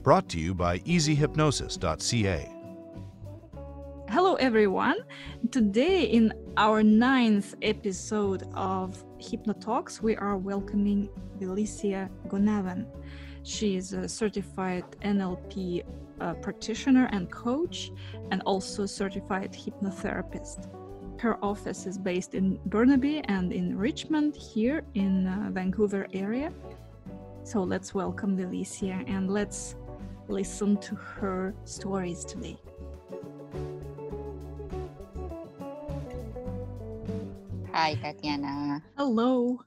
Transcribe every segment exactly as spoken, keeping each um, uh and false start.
Brought to you by easy hypnosis dot c a. Hello, everyone. Today, in our ninth episode of Hypnotalks, we are welcoming Vilicia Gonavan. She is a certified N L P uh, practitioner and coach, and also certified hypnotherapist. Her office is based in Burnaby and in Richmond, here in uh, Vancouver area. So let's welcome Vilicia and let's listen to her stories today. Hi, Tatiana. Hello.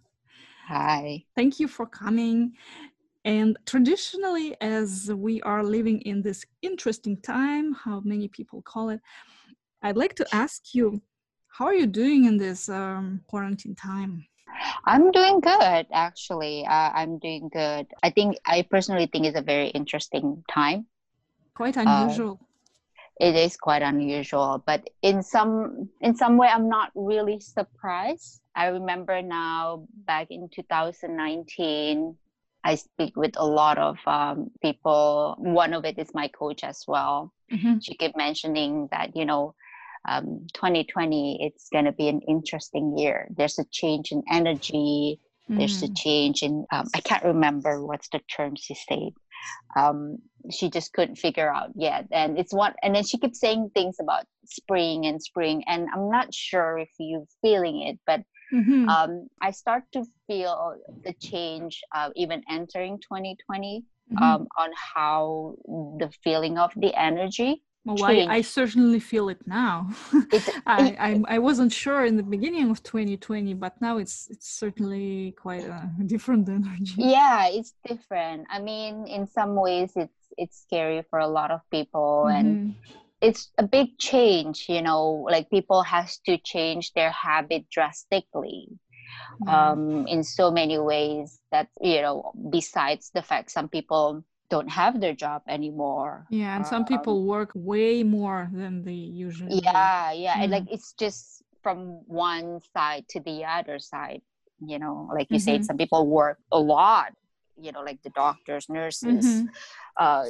Hi. Thank you for coming. And traditionally, as we are living in this interesting time, how many people call it, I'd like to ask you, how are you doing in this um, quarantine time? I'm doing good, actually. Uh, I'm doing good. I think, I personally think it's a very interesting time. Quite unusual. Uh, it is quite unusual, but in some in some way, I'm not really surprised. I remember now, back in two thousand nineteen, I speak with a lot of um, people. One of it is my coach as well. Mm-hmm. She kept mentioning that, you know, um, twenty twenty, it's going to be an interesting year. There's a change in energy. There's a Mm. change in, um, I can't remember what's the term she said. Um, she just couldn't figure out yet. And it's one, and then she kept saying things about spring and spring. And I'm not sure if you're feeling it, but Mm-hmm. um, I start to feel the change uh, even entering twenty twenty Mm-hmm. um, on how the feeling of the energy Well, I, change. I certainly feel it now. It's, I, it, I I wasn't sure in the beginning of twenty twenty, but now it's it's certainly quite a different energy. yeah, it's different. I mean, in some ways, it's it's scary for a lot of people, and Mm-hmm. it's a big change. You know, like people has to change their habit drastically. Yeah. Um, in so many ways that, you know, besides the fact some people don't have their job anymore. Yeah, and some Um, people work way more than they usually work. yeah, yeah. And Mm. like, it's just from one side to the other side, you know, like you Mhm. said, some people work a lot, you know, like the doctors, nurses, Mhm. uh,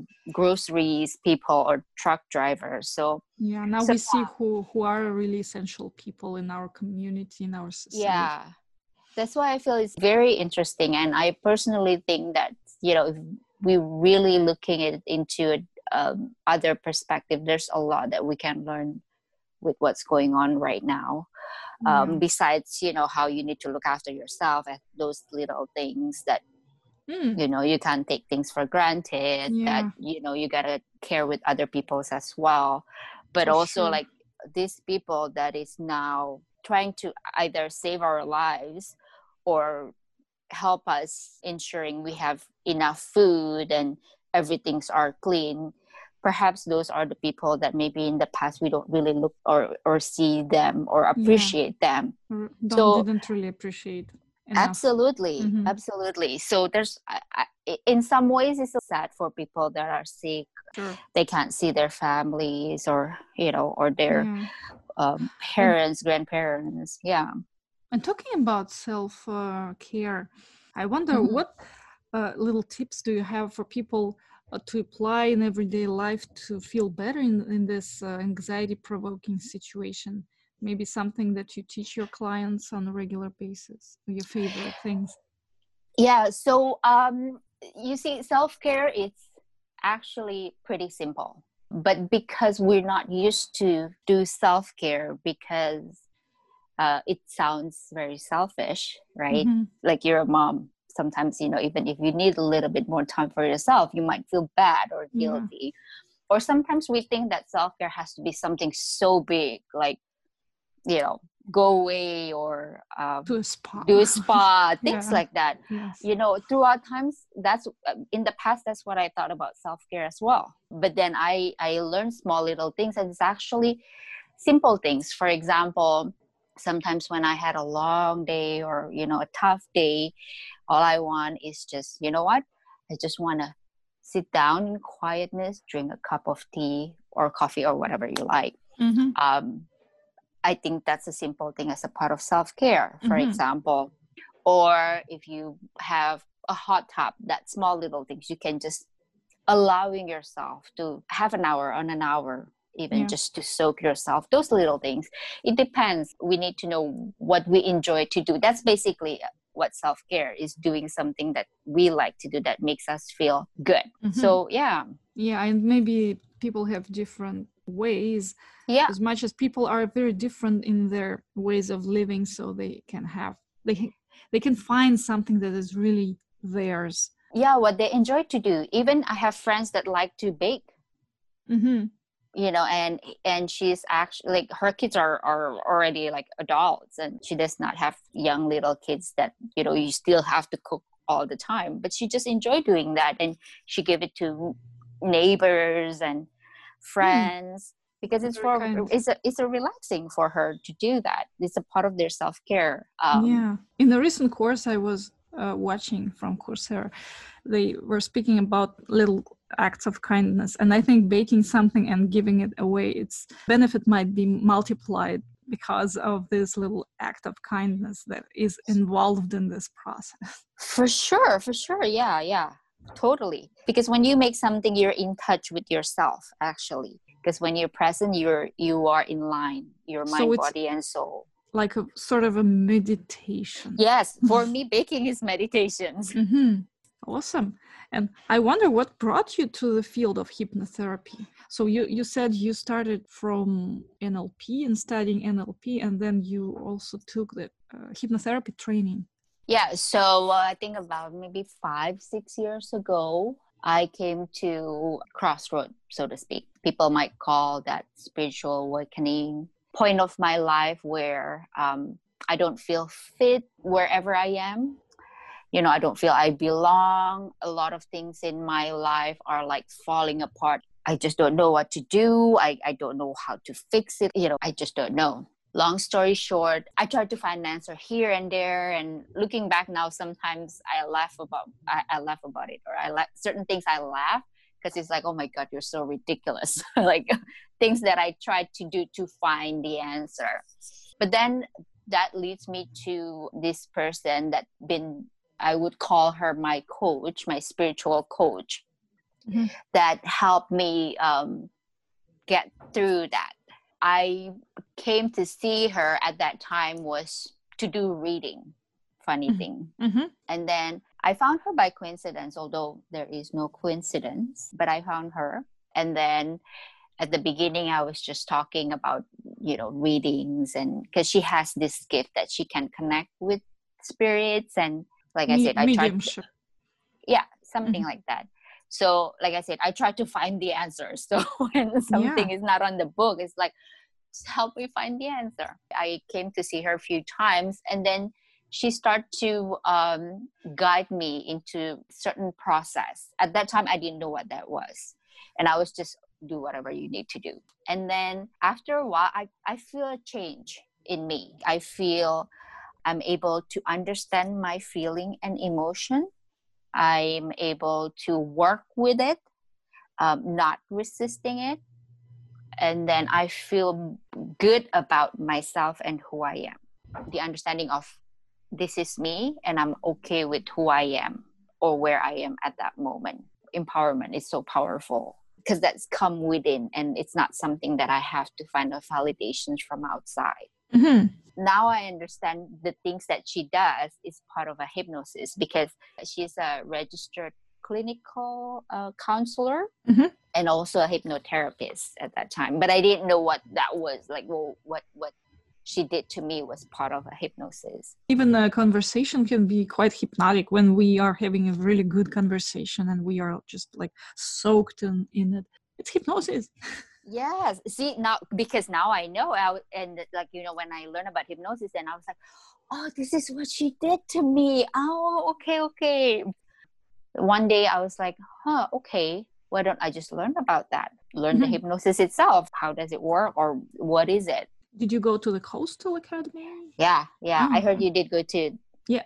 groceries people, or truck drivers. So Yeah, now So- we see who who are really essential people in our community, in our society. yeah, that's why I feel it's very interesting. And I personally think that, you know, if we really looking at it into a um, other perspective, there's a lot that we can learn with what's going on right now. Um, Yeah. besides, you know, how you need to look after yourself and those little things that, Mm. you know, you can't take things for granted, Yeah. that, you know, you gotta care with other people's as well. But For also sure. like these people that is now trying to either save our lives or help us ensuring we have enough food and everything's are clean. Perhaps those are the people that maybe in the past we don't really look or or see them or appreciate them. R- Don't So didn't really appreciate enough. absolutely, Mhm. absolutely. So there's I, I, in some ways it's sad for people that are sick. Sure. They can't see their families, or, you know, or their Yeah. um, parents, grandparents. Yeah. And talking about self uh, care, I wonder Mhm. what uh, little tips do you have for people uh, to apply in everyday life to feel better in, in this uh, anxiety provoking situation? Maybe something that you teach your clients on a regular basis, or your favorite things. Yeah. So um, you see, self-care is actually pretty simple, but because we're not used to do self-care, because uh, it sounds very selfish, right? Mhm. Like you're a mom. Sometimes, you know, even if you need a little bit more time for yourself, you might feel bad or Yeah. guilty. Or sometimes we think that self-care has to be something so big, like, you know, go away or um, To a spa. do a spa, things Yeah. like that. Yes. You know, throughout times, that's in the past, that's what I thought about self-care as well. But then I, I learned small little things, and it's actually simple things. For example, sometimes when I had a long day or, you know, a tough day, all I want is just, you know what? I just want to sit down in quietness, drink a cup of tea or coffee or whatever you like. Mhm. Um, I think that's a simple thing as a part of self-care, for Mhm. example. Or if you have a hot tub, that small little things, you can just allowing yourself to have an hour on an hour, even Yeah. just to soak yourself, those little things. It depends. We need to know what we enjoy to do. That's basically what self-care is, doing something that we like to do that makes us feel good. Mhm. So yeah. Yeah, and maybe people have different ways. Yeah. As much as people are very different in their ways of living, so they can have they they can find something that is really theirs. Yeah, what they enjoy to do. Even I have friends that like to bake. Mm-hmm. You know, and and she's actually like, her kids are are already like adults, and she does not have young little kids that, you know, you still have to cook all the time, but she just enjoy doing that, and she give it to neighbors and friends, because it's Very for kind. it's a it's a relaxing for her to do that. It's a part of their self-care. Um Yeah. In the recent course I was uh, watching from Coursera, they were speaking about little acts of kindness, and I think baking something and giving it away, its benefit might be multiplied because of this little act of kindness that is involved in this process. For sure, for sure. Yeah, yeah, totally. Because when you make something, you're in touch with yourself, actually. Because when you're present, you're you are in line, your So mind, it's body, and soul. like a sort of a meditation. Yes, for me, baking is meditations. Mm-hmm. Awesome. And I wonder what brought you to the field of hypnotherapy. So you, you said you started from N L P and studying N L P, and then you also took the uh, hypnotherapy training. Yeah, so uh, I think about maybe five, six years ago, I came to crossroad, so to speak. People might call that spiritual awakening point of my life where um, I don't feel fit wherever I am. You know, I don't feel I belong. A lot of things in my life are like falling apart. I just don't know what to do. I, I don't know how to fix it. You know, I just don't know. Long story short, I tried to find an answer here and there. And looking back now, sometimes I laugh about I, I laugh about it, or I laugh certain things. I laugh because it's like, oh my God, you're so ridiculous. Like things that I tried to do to find the answer. But then that leads me to this person that been, I would call her my coach, my spiritual coach, mm-hmm. that helped me um, get through that. I came to see her at that time was to do reading, funny mm-hmm. thing. Mm-hmm. And then I found her by coincidence, although there is no coincidence, but I found her. And then at the beginning, I was just talking about, you know, readings, and because she has this gift that she can connect with spirits, and like I said, I tried to, yeah, something mm-hmm. like that. So like I said, I tried to find the answer. So when something yeah. is not on the book, it's like, just help me find the answer. I came to see her a few times, and then she started to um, guide me into certain process. At that time, I didn't know what that was. And I was just, do whatever you need to do. And then after a while, I, I feel a change in me. I feel I'm able to understand my feeling and emotion. I'm able to work with it, um, not resisting it. And then I feel good about myself and who I am. The understanding of this is me, and I'm okay with who I am or where I am at that moment. Empowerment is so powerful because that's come within, and it's not something that I have to find a validations from outside. Mm-hmm. Now I understand the things that she does is part of a hypnosis, because she's a registered clinical uh, counselor mm-hmm. and also a hypnotherapist at that time. But I didn't know what that was. Like, well, what what she did to me was part of a hypnosis. Even a conversation can be quite hypnotic when we are having a really good conversation and we are just like soaked in, in it. It's hypnosis. Yes. See, now, because now I know, I, and like, you know, when I learned about hypnosis, and I was like, oh, this is what she did to me. Oh, okay, okay. One day I was like, huh, okay, why don't I just learn about that? Learn mm-hmm. the hypnosis itself. How does it work, or what is it? Did you go to the Coastal Academy? Yeah, yeah. Oh. I heard you did go too. Yeah.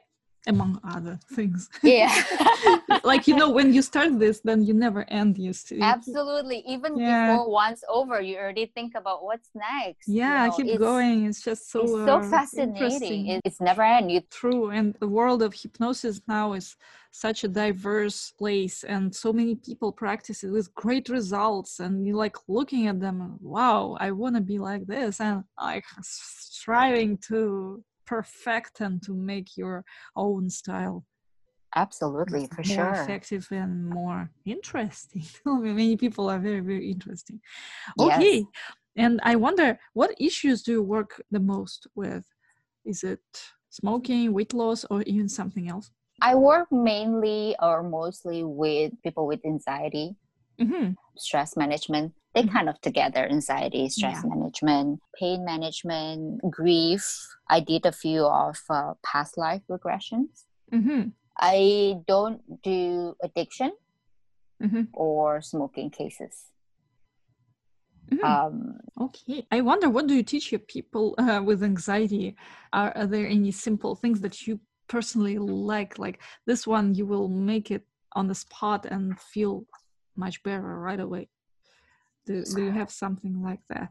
among other things. Yeah. Like, you know, when you start this, then you never end. You see. Absolutely. Even Yeah. before one's over, you already think about what's next. Yeah, You know, keep it's, going. It's just so, it's so uh, fascinating. interesting. It, it's never end. You True. And the world of hypnosis now is such a diverse place, and so many people practice it with great results. And you like looking at them, and, wow, I want to be like this, and like striving to perfect and to make your own style Absolutely, for more sure. effective and more interesting. Many people are very, very interesting. Yes. Okay. And I wonder, what issues do you work the most with? Is it smoking, weight loss, or even something else? I work mainly or mostly with people with anxiety, Mm-hmm. stress management. They Mhm. kind of together, anxiety, stress Yeah. management, pain management, grief. I did a few of uh, past life regressions. Mm-hmm. I don't do addiction Mm-hmm. or smoking cases. Mm-hmm. Um, Okay. I wonder, what do you teach your people uh, with anxiety? Are, are there any simple things that you personally like? Like this one, you will make it on the spot and feel much better right away. Do, do you have something like that?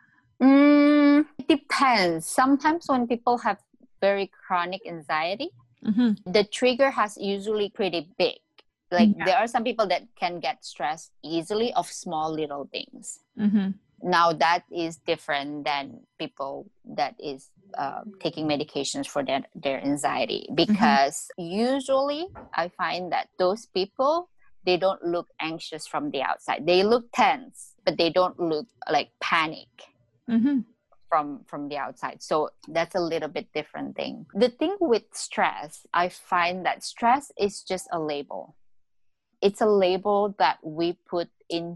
mm, it depends. Sometimes when people have very chronic anxiety, Mm-hmm. the trigger has usually pretty big. Like Yeah. there are some people that can get stressed easily of small little things. Mm-hmm. Now that is different than people that is uh, taking medications for their, their anxiety, because mm-hmm. usually I find that those people, they don't look anxious from the outside. They look tense, but they don't look like panic. Mm-hmm. from from the outside. So that's a little bit different thing. The thing with stress, I find that stress is just a label. It's a label that we put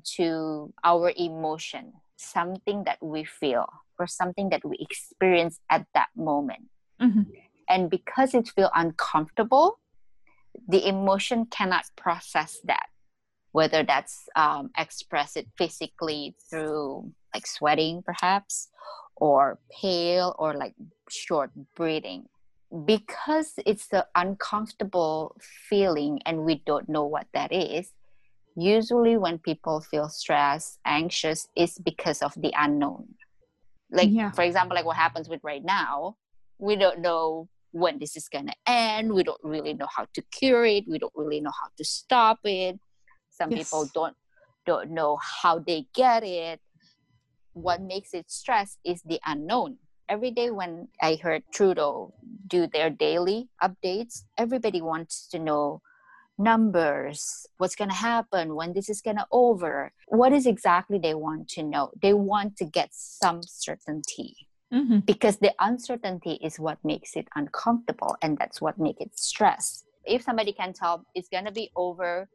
into our emotion, something that we feel or something that we experience at that moment. Mm-hmm. And because it feels uncomfortable, the emotion cannot process that, whether that's um, express it physically through like sweating perhaps, or pale, or like short breathing. Because it's the uncomfortable feeling and we don't know what that is, usually when people feel stressed, anxious, is because of the unknown. Like, yeah. For example, like what happens with right now, we don't know when this is going to end. We don't really know how to cure it. We don't really know how to stop it. Some yes. people don't don't know how they get it. What makes it stress is the unknown. Every day when I heard Trudeau do their daily updates, everybody wants to know numbers, what's going to happen, when this is going to over. What is exactly they want to know? They want to get some certainty. Mm-hmm. Because the uncertainty is what makes it uncomfortable, and that's what makes it stress. If somebody can tell it's going to be over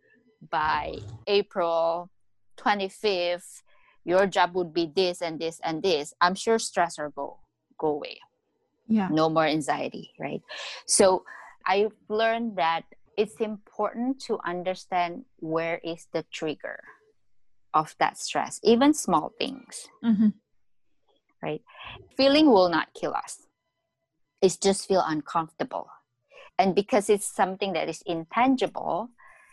by April twenty-fifth, your job would be this and this and this, I'm sure stress will go go away. Yeah. No more anxiety, right? So I've learned that it's important to understand where is the trigger of that stress, even small things. Mm-hmm. Right? Feeling will not kill us. It's just feel uncomfortable. And because it's something that is intangible,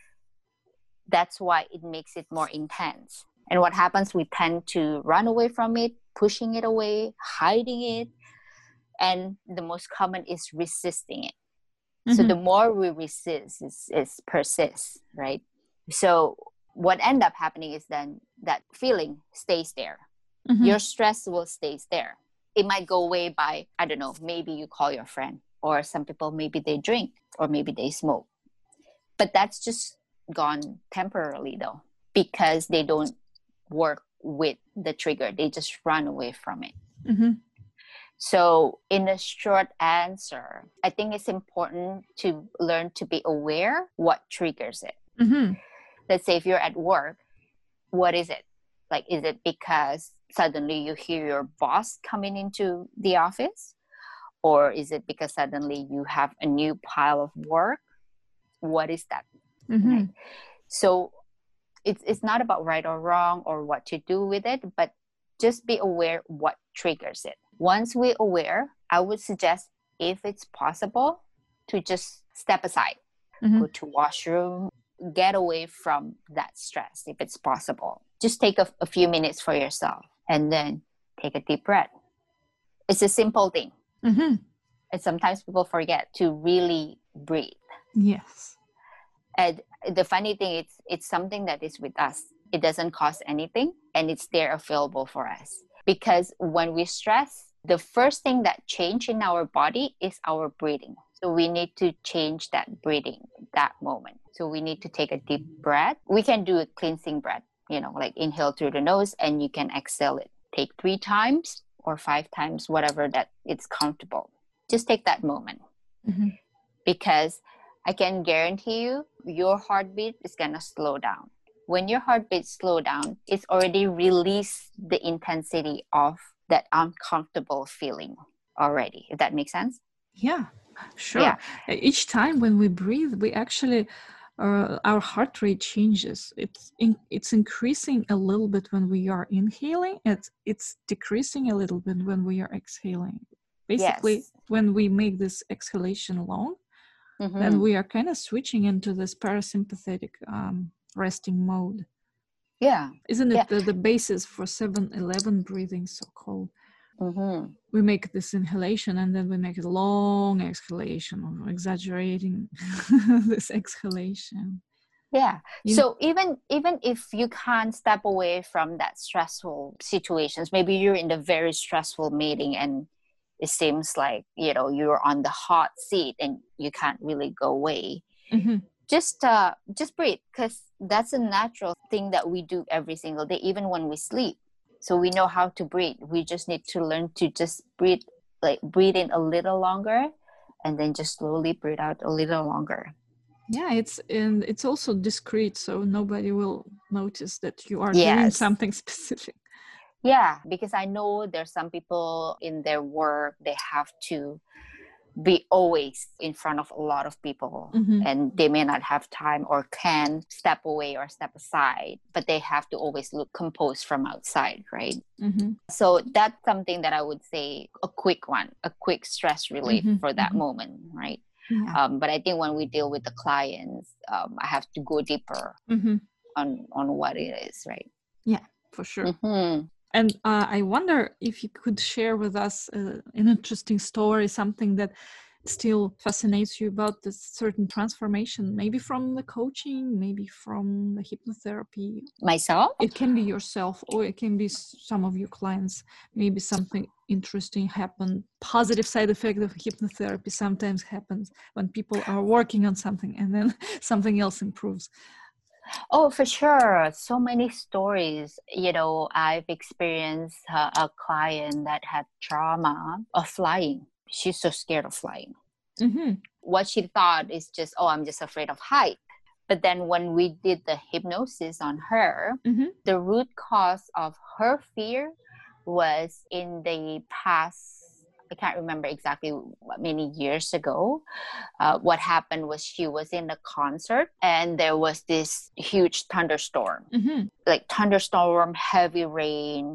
that's why it makes it more intense. And what happens, we tend to run away from it, pushing it away, hiding it. And the most common is resisting it. Mm-hmm. So the more we resist, it, it persists, right? So what end up happening is then that feeling stays there. Mm-hmm. Your stress will stay there. It might go away by, I don't know, maybe you call your friend, or some people, maybe they drink, or maybe they smoke. But that's just gone temporarily though, because they don't work with the trigger. They just run away from it. Mm-hmm. So in a short answer, I think it's important to learn to be aware what triggers it. Mm-hmm. Let's say if you're at work, what is it? Like, is it because suddenly you hear your boss coming into the office? Or is it because suddenly you have a new pile of work? What is that? Mm-hmm. Right? So it's it's not about right or wrong or what to do with it, but just be aware what triggers it. Once we're aware, I would suggest, if it's possible, to just step aside, Mhm. go to washroom, get away from that stress if it's possible. Just take a, a few minutes for yourself and then take a deep breath. It's a simple thing. Mhm. And sometimes people forget to really breathe. Yes. And the funny thing, it's it's something that is with us. It doesn't cost anything, and it's there available for us. Because when we stress, the first thing that change in our body is our breathing. So we need to change that breathing, that moment. So we need to take a deep breath. We can do a cleansing breath, you know, like inhale through the nose and you can exhale it. Take three times or five times, whatever that it's comfortable. Just take that moment. Mhm. Because I can guarantee you, your heartbeat is going to slow down. When your heartbeat slow down, it's already released the intensity of that uncomfortable feeling already, if that makes sense. Yeah, sure. Yeah. Each time when we breathe, we actually, uh, our heart rate changes. It's in, it's increasing a little bit when we are inhaling. It's it's decreasing a little bit when we are exhaling. Basically, Yes. when we make this exhalation long, Mm-hmm. then we are kind of switching into this parasympathetic um, resting mode. Yeah. Isn't it Yeah. the, the basis for seven eleven breathing, so-called? Mm-hmm. We make this inhalation and then we make a long exhalation, or exaggerating this exhalation. Yeah. You- So even even if you can't step away from that stressful situations, maybe you're in a very stressful meeting and it seems like, you know, you're on the hot seat and you can't really go away. Mm-hmm. Just uh just breathe, because that's a natural thing that we do every single day, even when we sleep. So we know how to breathe. We just need to learn to just breathe, like breathe in a little longer and then just slowly breathe out a little longer. Yeah, it's and it's also discreet, so nobody will notice that you are doing Yes. something specific. Yeah, because I know there's some people in their work, they have to be always in front of a lot of people, Mhm. and they may not have time or can step away or step aside, but they have to always look composed from outside, right? Mhm. So that's something that I would say a quick one, a quick stress relief Mhm, for that mhm. moment, right? Yeah. Um, but I think when we deal with the clients, um, I have to go deeper Mhm. on on what it is, right? Yeah, for sure. Mm-hmm. And uh, I wonder if you could share with us uh, an interesting story, something that still fascinates you about this certain transformation, maybe from the coaching, maybe from the hypnotherapy. Myself? It can be yourself, or it can be s- some of your clients. Maybe something interesting happened. Positive side effect of hypnotherapy sometimes happens when people are working on something and then something else improves. Oh, for sure. So many stories. You know, I've experienced uh, a client that had trauma of flying. She's so scared of flying. Mm-hmm. What she thought is just, oh, I'm just afraid of height. But then when we did the hypnosis on her, Mm-hmm. the root cause of her fear was in the past, I can't remember exactly what many years ago. Uh, what happened was she was in a concert and there was this huge thunderstorm, Mm-hmm. like thunderstorm, heavy rain,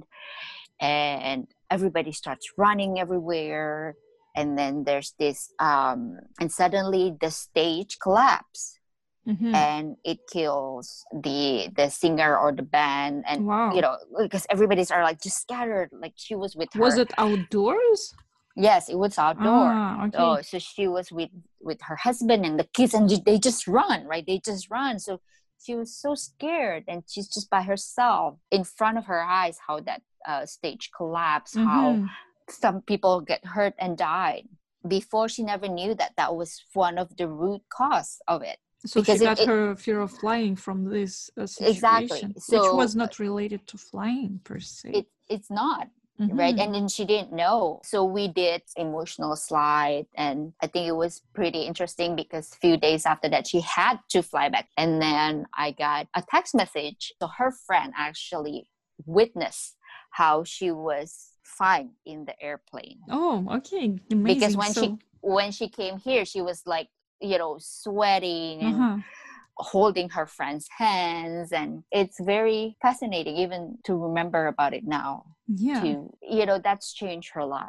and everybody starts running everywhere. And then there's this, um, and suddenly the stage collapsed. Mm-hmm. And it kills the the singer or the band, and Wow. you know, because everybody's are like just scattered. Like she was with her. Was it outdoors? Yes, it was outdoor. Ah, okay. Oh, so she was with with her husband and the kids, and they just run, right? They just run. So she was so scared, and she's just by herself in front of her eyes. How that uh, stage collapsed. Mm-hmm. How some people get hurt and died. Before, she never knew that that was one of the root cause of it. So Because she it- got it- her fear of flying from this uh, situation, Exactly. which So- was not related to flying per se. it it's not. Mhm. Right. And then she didn't know. So we did emotional slide. And I think it was pretty interesting because a few days after that, she had to fly back. And then I got a text message. So her friend actually witnessed how she was fine in the airplane. Oh, okay. Amazing. Because when so, she when she came here, she was like, you know, sweating and uh-huh. holding her friend's hands. And it's very fascinating even to remember about it now. Yeah. To, you know, that's changed her life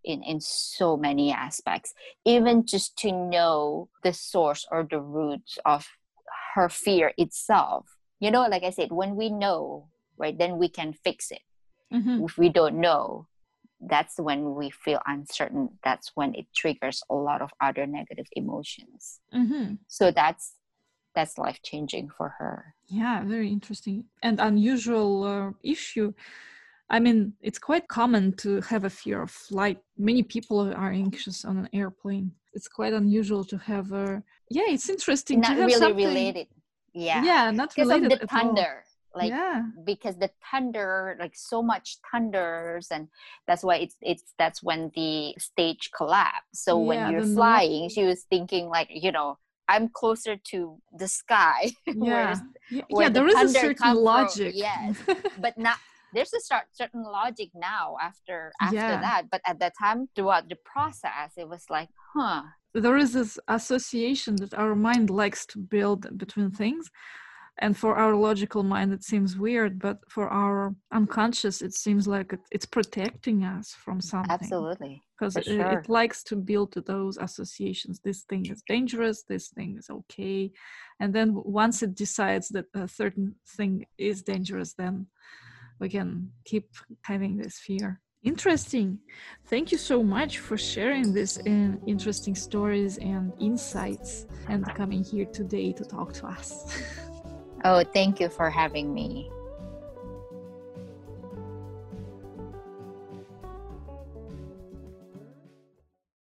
in, in so many aspects, even just to know the source or the roots of her fear itself. You know, like I said, when we know, right, then we can fix it. Mm-hmm. If we don't know, that's when we feel uncertain. That's when it triggers a lot of other negative emotions. Mm-hmm. So that's that's life-changing for her. Yeah, very interesting and unusual uh, issue. I mean, it's quite common to have a fear of flight. Many people are anxious on an airplane. It's quite unusual to have a... Yeah, it's interesting Not to have really something... related. Yeah. Yeah, not because related of the at all. thunder. Like, yeah. because the thunder, like so much thunders, and that's why it's it's that's when the stage collapsed. So Yeah, when you're the flying, noise. she was thinking like, you know, I'm closer to the sky. Yeah, yeah, where yeah the there is a thunder certain come from. logic. Yes, but not there's a start, certain logic now after after Yeah. that. But at that time, throughout the process, it was like, huh. There is this association that our mind likes to build between things. And for our logical mind, it seems weird, but for our unconscious, it seems like it, it's protecting us from something. Absolutely. Because For it, sure. it likes to build those associations. This thing is dangerous, this thing is okay. And then once it decides that a certain thing is dangerous, then we can keep having this fear. Interesting. Thank you so much for sharing this in interesting stories and insights and coming here today to talk to us. Oh, thank you for having me.